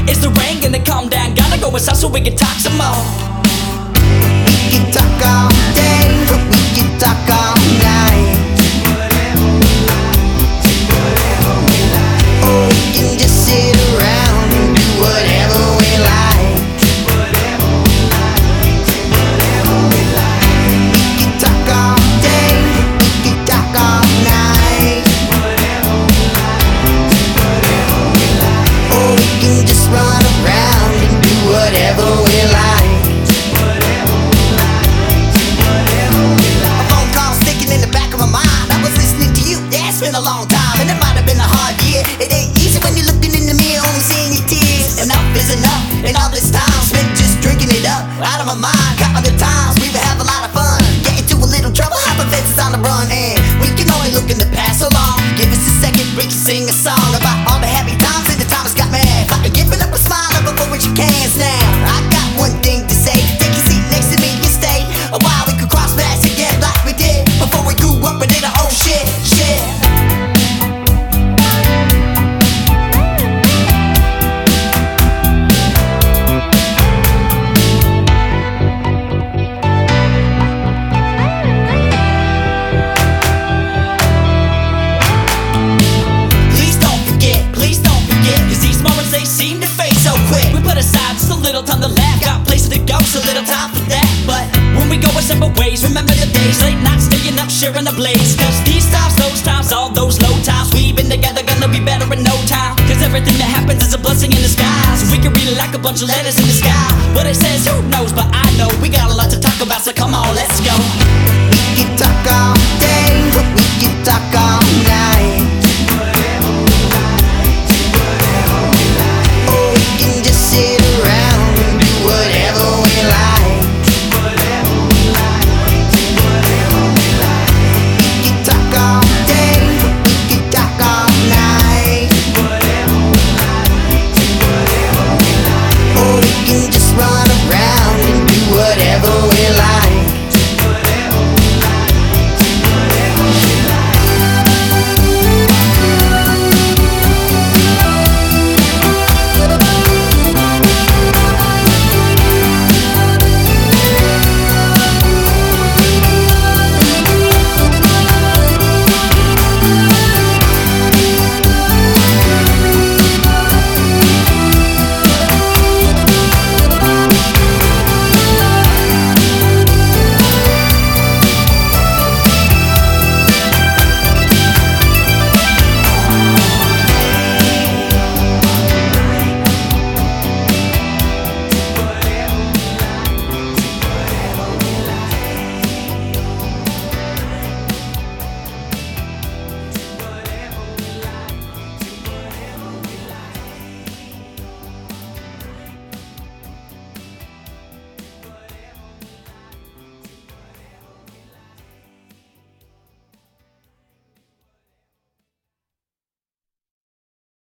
It's the rain gonna calm down. Gotta go inside so we can talk some more. We can talk all day, we can talk all night. Or we can just sit around and do whatever we like. We can talk all day, we can talk all night. Or we can just run around and do whatever we like. Been a long time and it might have been a hard year. It ain't easy when you're looking in the mirror, only seeing your tears. Enough is enough, and all this time spent just drinking it up. Out of my mind, counting the times we would have a lot of fun. Get into a little trouble, hopping fences on the run, and we can only look in the past so long. Give us a second, we can sing a song about all the happy times and the times got mad. If I could give it up a smile up before with your cans now. I got one thing to say, take your seat next to me and stay a while. We could cross paths again like we did before we grew up and did our own shit. Time to laugh, got places to go, so little time for that. But when we go our separate ways, remember the days, late nights staying up, sharing the blaze. Cause these times, those times, all those low times, we've been together, gonna be better in no time. Cause everything that happens is a blessing in disguise. We can read it like a bunch of letters in the sky. What it says, who knows, but I know we got a lot to talk about, so come on, let's go.